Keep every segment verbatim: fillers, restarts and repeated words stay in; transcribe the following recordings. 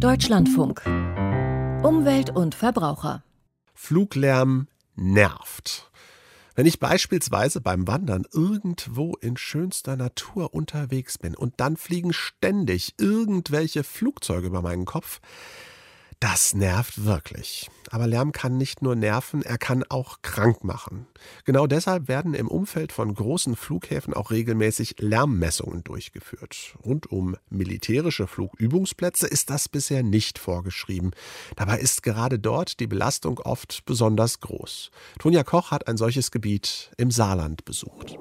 Deutschlandfunk. Umwelt und Verbraucher. Fluglärm nervt. Wenn ich beispielsweise beim Wandern irgendwo in schönster Natur unterwegs bin und dann fliegen ständig irgendwelche Flugzeuge über meinen Kopf, das nervt wirklich. Aber Lärm kann nicht nur nerven, er kann auch krank machen. Genau deshalb werden im Umfeld von großen Flughäfen auch regelmäßig Lärmmessungen durchgeführt. Rund um militärische Flugübungsplätze ist das bisher nicht vorgeschrieben. Dabei ist gerade dort die Belastung oft besonders groß. Tonja Koch hat ein solches Gebiet im Saarland besucht.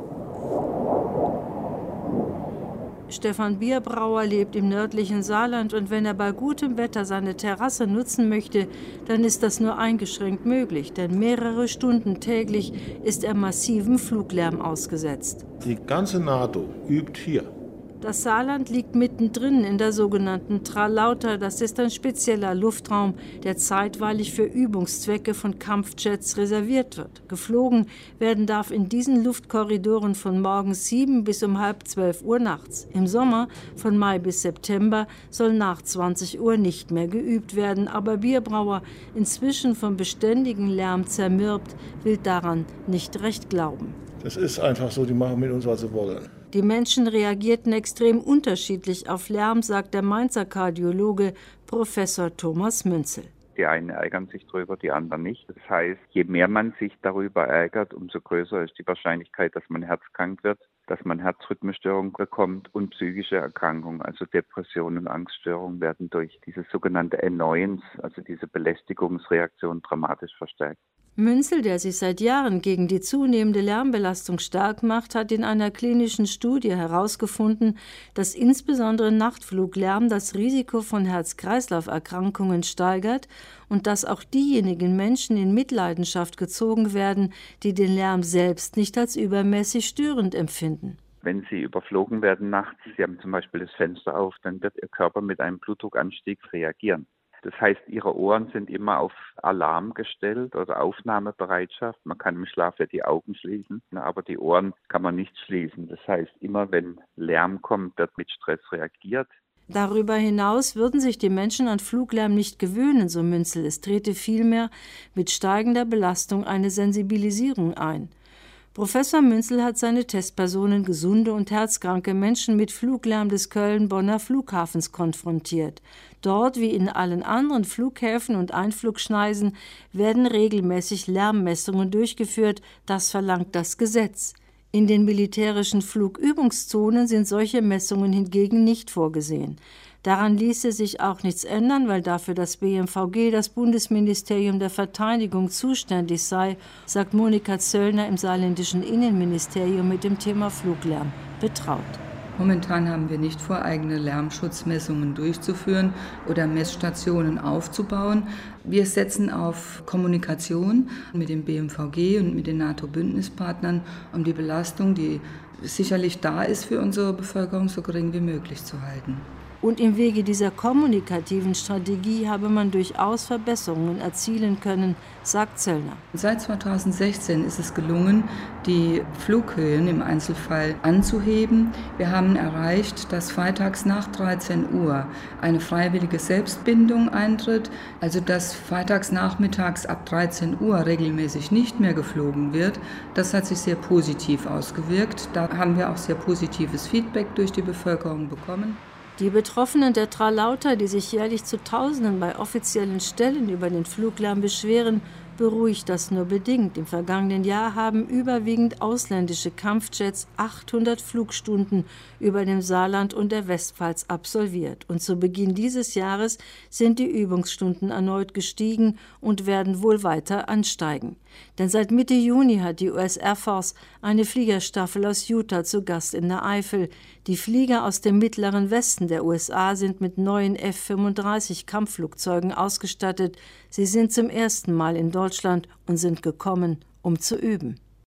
Stefan Bierbrauer lebt im nördlichen Saarland und wenn er bei gutem Wetter seine Terrasse nutzen möchte, dann ist das nur eingeschränkt möglich, denn mehrere Stunden täglich ist er massivem Fluglärm ausgesetzt. Die ganze NATO übt hier. Das Saarland liegt mittendrin in der sogenannten Tralauter. Das ist ein spezieller Luftraum, der zeitweilig für Übungszwecke von Kampfjets reserviert wird. Geflogen werden darf in diesen Luftkorridoren von morgens sieben bis um halb zwölf Uhr nachts. Im Sommer, von Mai bis September, soll nach zwanzig Uhr nicht mehr geübt werden. Aber Bierbrauer, inzwischen vom beständigen Lärm zermürbt, will daran nicht recht glauben. Das ist einfach so, die machen mit uns, was sie wollen. Die Menschen reagierten extrem unterschiedlich auf Lärm, sagt der Mainzer Kardiologe Professor Thomas Münzel. Die einen ärgern sich darüber, die anderen nicht. Das heißt, je mehr man sich darüber ärgert, umso größer ist die Wahrscheinlichkeit, dass man herzkrank wird, dass man Herzrhythmusstörungen bekommt und psychische Erkrankungen, also Depressionen und Angststörungen werden durch diese sogenannte Annoyance, also diese Belästigungsreaktion, dramatisch verstärkt. Münzel, der sich seit Jahren gegen die zunehmende Lärmbelastung stark macht, hat in einer klinischen Studie herausgefunden, dass insbesondere Nachtfluglärm das Risiko von Herz-Kreislauf-Erkrankungen steigert und dass auch diejenigen Menschen in Mitleidenschaft gezogen werden, die den Lärm selbst nicht als übermäßig störend empfinden. Wenn Sie überflogen werden nachts, Sie haben zum Beispiel das Fenster auf, dann wird Ihr Körper mit einem Blutdruckanstieg reagieren. Das heißt, Ihre Ohren sind immer auf Alarm gestellt oder Aufnahmebereitschaft. Man kann im Schlaf ja die Augen schließen, aber die Ohren kann man nicht schließen. Das heißt, immer wenn Lärm kommt, wird mit Stress reagiert. Darüber hinaus würden sich die Menschen an Fluglärm nicht gewöhnen, so Münzel. Es trete vielmehr mit steigender Belastung eine Sensibilisierung ein. Professor Münzel hat seine Testpersonen, gesunde und herzkranke Menschen, mit Fluglärm des Köln-Bonner Flughafens konfrontiert. Dort, wie in allen anderen Flughäfen und Einflugschneisen, werden regelmäßig Lärmmessungen durchgeführt. Das verlangt das Gesetz. In den militärischen Flugübungszonen sind solche Messungen hingegen nicht vorgesehen. Daran ließe sich auch nichts ändern, weil dafür das B M V G, das Bundesministerium der Verteidigung, zuständig sei, sagt Monika Zöllner im saarländischen Innenministerium mit dem Thema Fluglärm betraut. Momentan haben wir nicht vor, eigene Lärmschutzmessungen durchzuführen oder Messstationen aufzubauen. Wir setzen auf Kommunikation mit dem B M V G und mit den NATO-Bündnispartnern, um die Belastung, die sicherlich da ist für unsere Bevölkerung, so gering wie möglich zu halten. Und im Wege dieser kommunikativen Strategie habe man durchaus Verbesserungen erzielen können, sagt Zöllner. Seit zweitausendsechzehn ist es gelungen, die Flughöhen im Einzelfall anzuheben. Wir haben erreicht, dass freitags nach dreizehn Uhr eine freiwillige Selbstbindung eintritt, also dass freitags nachmittags ab dreizehn Uhr regelmäßig nicht mehr geflogen wird. Das hat sich sehr positiv ausgewirkt. Da haben wir auch sehr positives Feedback durch die Bevölkerung bekommen. Die Betroffenen der Tralauter, die sich jährlich zu Tausenden bei offiziellen Stellen über den Fluglärm beschweren, beruhigt das nur bedingt. Im vergangenen Jahr haben überwiegend ausländische Kampfjets achthundert Flugstunden über dem Saarland und der Westpfalz absolviert. Und zu Beginn dieses Jahres sind die Übungsstunden erneut gestiegen und werden wohl weiter ansteigen. Denn seit Mitte Juni hat die U S Air Force eine Fliegerstaffel aus Utah zu Gast in der Eifel. Die Flieger aus dem mittleren Westen der U S A sind mit neuen F fünfunddreißig Kampfflugzeugen ausgestattet. Sie sind zum ersten Mal in Deutschland und sind gekommen, um zu üben.